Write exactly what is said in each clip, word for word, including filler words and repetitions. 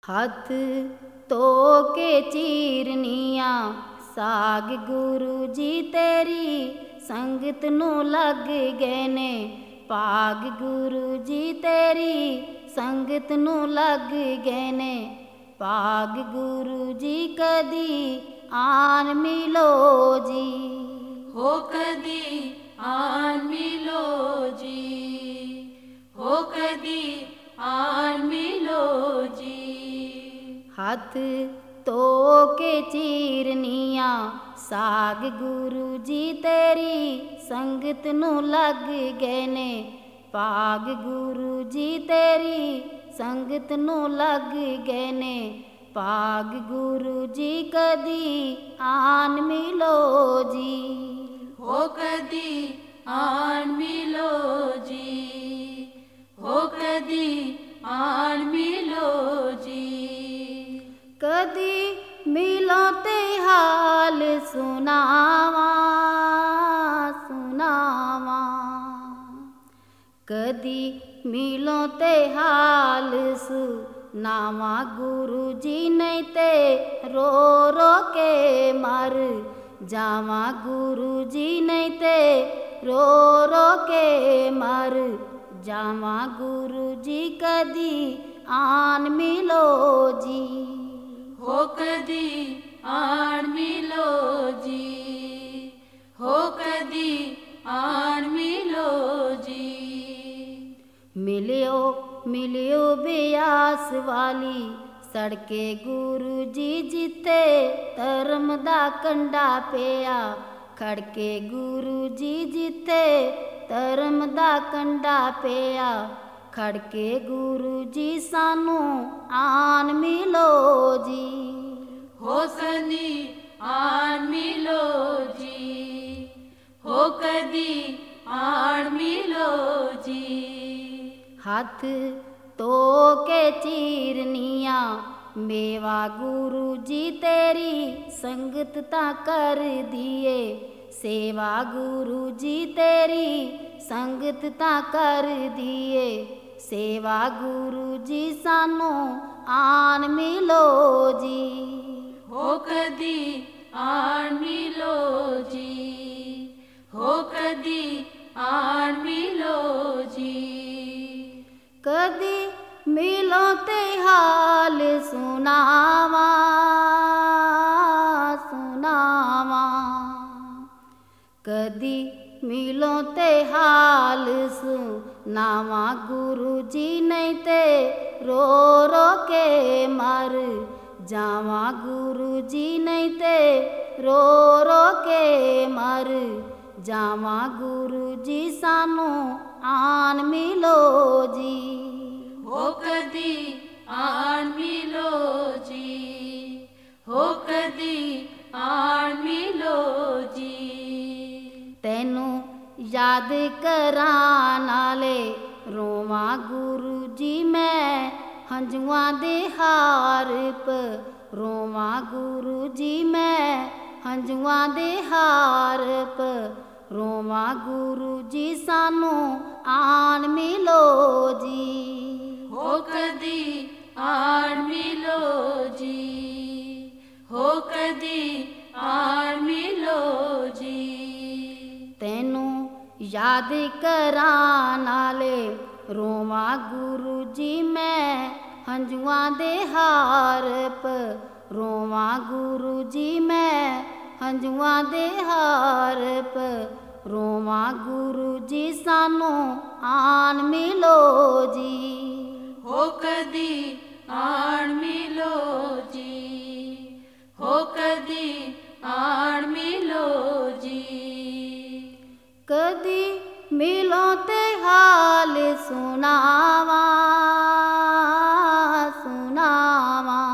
ਹੱਥ ਧੋ ਕੇ ਚੀਰਨੀਆਂ ਸਾਗ ਗੁਰੂ ਜੀ ਤੇਰੀ ਸੰਗਤ ਨੂੰ ਲੱਗ ਗਏ ਨੇ। ਭਾਗ ਗੁਰੂ ਜੀ ਤੇਰੀ ਸੰਗਤ ਨੂੰ ਲੱਗ ਗਏ ਨੇ। ਭਾਗ ਗੁਰੂ ਜੀ ਕਦੀ ਆਣ ਮਿਲੋ ਜੀ, ਹੋ ਕਦੀ ਆਣ ਮਿਲੋ ਜੀ, ਹੋ ਕਦੀ ਆਣ ਮਿਲੋ ਜੀ। ਹੱਥ ਧੋ ਕੇ ਚੀਰਨੀਆਂ ਸਾਗ ਗੁਰੂ ਜੀ ਤੇਰੀ ਸੰਗਤ ਨੂੰ ਲੱਗ ਗਏ ਨੇ। ਭਾਗ ਗੁਰੂ ਜੀ ਤੇਰੀ ਸੰਗਤ ਨੂੰ ਲੱਗ ਗਏ ਨੇ। ਭਾਗ ਗੁਰੂ ਜੀ ਕਦੀ ਆਣ ਮਿਲੋ ਜੀ, ਹੋ ਕਦੀ ਆਣ ਮਿਲੋ ਜੀ, ਹੋ ਕਦੀ ਆਣ ਮਿਲੋ ਜੀ। ਕਦੀ ਮਿਲੋ ਤੇ ਹਾਲ ਸੁਣਾਵਾਂ ਸੁਣਾਵਾਂ, ਕਦੀ ਮਿਲੋ ਤੇ ਹਾਲ ਸੁਣਾਵਾਂ ਗੁਰੂ ਜੀ, ਨਹੀਂ ਤੇ ਰੋ ਰੋ ਕੇ ਮਰ ਜਾਵਾਂ ਗੁਰੂ ਜੀ, ਨਹੀਂ ਤੇ ਰੋ ਰੋ ਕੇ ਮਰ ਜਾਵਾਂ ਗੁਰੂ ਜੀ। ਕਦੀ ਆਣ ਮਿਲੋ ਜੀ, ਹੋ ਕਦੀ ਆਣ ਮਿਲੋ ਜੀ, ਹੋ ਕਦੀ ਆਣ ਮਿਲੋ ਜੀ। ਮਿਲਿਓ ਮਿਲਿਓ ਬਿਆਸ ਵਾਲੀ ਸੜਕੇ ਗੁਰੂ ਜੀ, ਜਿੱਥੇ ਧਰਮ ਦਾ ਕੰਡਾ ਪਿਆ ਖੜਕੇ ਗੁਰੂ ਜੀ, ਜਿੱਥੇ ਧਰਮ ਦਾ ਕੰਡਾ ਪਿਆ ਖੜਕੇ ਗੁਰੂ ਜੀ। ਸਾਨੂੰ ਆਣ ਮਿਲੋ ਜੀ, ਹੋ ਕਦੀ ਆਣ ਮਿਲੋ ਜੀ, ਹੋ ਕਦੀ ਆਣ ਮਿਲੋ ਜੀ। ਹੱਥ ਧੋ ਕੇ ਚੀਰਨੀਆਂ ਮੇਵਾ ਗੁਰੂ ਜੀ ਤੇਰੀ ਸੰਗਤ ਤਾਂ ਕਰਦੀ ਏ। ਸੇਵਾ ਗੁਰੂ ਜੀ ਤੇਰੀ ਸੰਗਤ ਤਾਂ ਕਰਦੀ ਏ। ਸੇਵਾ ਗੁਰੂ ਜੀ ਸਾਨੂੰ ਆਣ ਮਿਲੋ ਜੀ, ਹੋ ਕਦੀ ਆਣ ਮਿਲੋ ਜੀ, ਹੋ ਕਦੀ ਆਣ ਮਿਲੋ ਜੀ। ਕਦੀ ਮਿਲੋ ਤੇ ਹਾਲ ਸੁਣਾਵਾਂ ਸੁਣਾਵਾਂ, ਕਦੀ ਮਿਲੋ ਤੇ ਹਾਲ ਸੁਣਾਵਾਂ ਗੁਰੂ ਜੀ, ਨਹੀਂ ਤੇ ਰੋ ਰੋ ਕੇ ਮਰ ਜਾਵਾਂ ਗੁਰੂ ਜੀ, ਨਹੀਂ ਤੇ ਰੋ ਰੋ ਕੇ ਮਰ ਜਾਵਾਂ ਗੁਰੂ ਜੀ। ਸਾਨੂੰ ਆਣ ਮਿਲੋ ਜੀ, ਹੋ ਕਦੀ ਆਣ ਮਿਲੋ ਜੀ, ਹੋ ਕਦੀ ਆਣ ਮਿਲੋ ਜੀ। ਤੈਨੂੰ ਯਾਦ ਕਰਾਂ ਨਾਲੇ ਰੋਵਾਂ ਗੁਰੂ ਜੀ, ਮੈਂ ਹੰਝੂਆਂ ਦੇ ਹਾਰ ਪ ਰੋਵਾਂ ਗੁਰੂ ਜੀ, ਮੈਂ ਹੰਝੂਆਂ ਦੇ ਹਾਰ ਪ ਰੋਵਾਂ ਗੁਰੂ ਜੀ। ਸਾਨੂੰ ਆਣ ਮਿਲੋ ਜੀ, ਹੋ ਕਦੀ ਆਣ ਮਿਲੋ ਜੀ, ਹੋ ਕਦੀ ਆਣ ਮਿਲੋ ਜੀ। ਤੈਨੂੰ ਯਾਦ ਕਰਾਂ ਨਾਲੇ ਰੋਵਾਂ ਗੁਰੂ ਜੀ, ਮੈਂ ਹੰਝੂਆਂ ਦੇ ਹਾਰ ਪ ਰੋਵਾਂ ਗੁਰੂ ਜੀ, ਮੈਂ ਹੰਝੂਆਂ ਦੇ ਹਾਰ ਪ ਰੋਵਾਂ ਗੁਰੂ ਜੀ। ਸਾਨੂੰ ਆਣ ਮਿਲੋ ਜੀ, ਹੋ ਕਦੀ ਆਣ ਮਿਲੋ ਜੀ, ਹੋ ਕਦੀ ਆਣ ਮਿਲੋ ਜੀ। ਕਦੀ ਮਿਲੋ ਤੇ ਹਾਲ ਸੁਣਾਵਾਂ ਸੁਣਾਵਾਂ,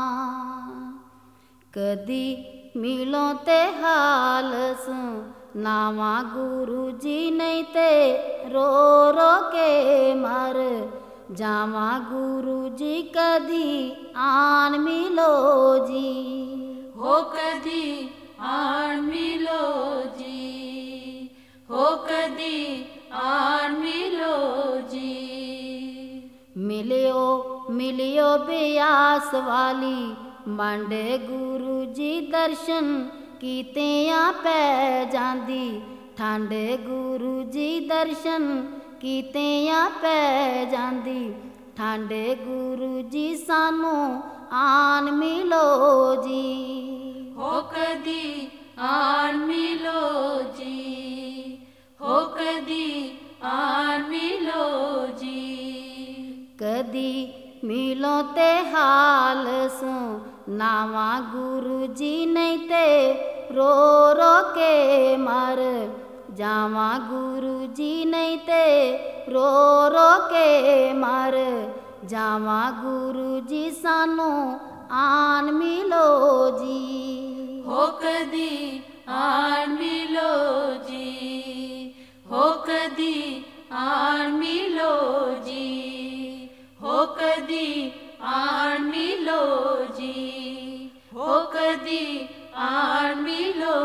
ਕਦੀ ਮਿਲੋ ਤੇ ਹਾਲ ਸੁਣਾਵਾਂ ਗੁਰੂ ਜੀ, ਨਹੀਂ ਤੇ ਰੋ ਰੋ ਕੇ ਮਰ ਜਾਵਾਂ ਗੁਰੂ ਜੀ। ਕਦੀ ਆਣ ਮਿਲੋ ਜੀ, ਹੋ ਕਦੀ ਆਣ ਮਿਲੋ ਜੀ, ਹੋ ਕਦੀ ਆਣ ਮਿਲੋ ਜੀ। ਮਿਲਿਓ ਮਿਲਿਓ ਬਿਆਸ ਵਾਲੀ ਮੰਡ ਗੁਰੂ ਜੀ ਦਰਸ਼ਨ ਕੀਤਿਆਂ ਪੈ ਜਾਂਦੀ ਠੰਡ ਗੁਰੂ ਜੀ ਦਰਸ਼ਨ ਕੀਤਿਆਂ ਪੈ ਜਾਂਦੀ ਠੰਡ ਗੁਰੂ ਜੀ ਸਾਨੂੰ ਆਣ ਮਿਲੋ ਜੀ ਹੋ ਕਦੀ ਆਣ ਮਿਲੋ ਜੀ ਹੋ ਕਦੀ ਆਣ ਮਿਲੋ ਜੀ ਕਦੀ ਮਿਲੋ ਤੇ ਹਾਲ ਸੁਣਾਵਾਂ ਗੁਰੂ ਜੀ ਨਹੀਂ ਤੇ ਰੋ ਰੋ ਕੇ ਮਰ ਜਾਵਾਂ ਗੁਰੂ ਜੀ ਨਹੀਂ ਤੇ ਰੋ ਰੋ ਕੇ ਮਰ ਜਾਵਾਂ ਗੁਰੂ ਜੀ ਸਾਨੂੰ ਆਣ ਮਿਲੋ ਜੀ ਹੋ ਕਦੀ ਆਣ ਮਿਲੋ ਜੀ ਹੋ ਕਦੀ ਆਣ ਮਿਲੋ ਜੀ ਹੋ ਕਦੀ ਆਣ ਮਿਲੋ ਜੀ ਹੋ ਕਦੀ ਆਣ ਮਿਲੋ